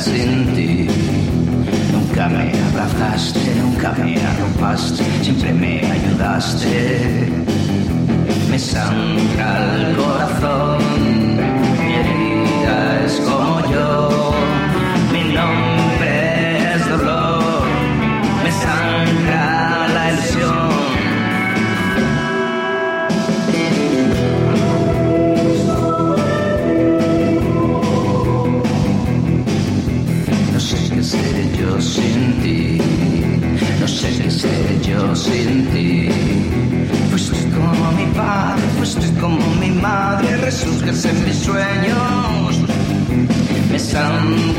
sin ti. Nunca me abrazaste, nunca me arropaste, siempre me ayudaste. Me sangra el corazón, mi herida es como yo, mi nombre es dolor, me sangra la ilusión. No sé qué seré yo sin ti, no sé qué seré yo sin ti. Fuiste como mi padre, fuiste como mi madre, resurges en mis sueños. Me sangra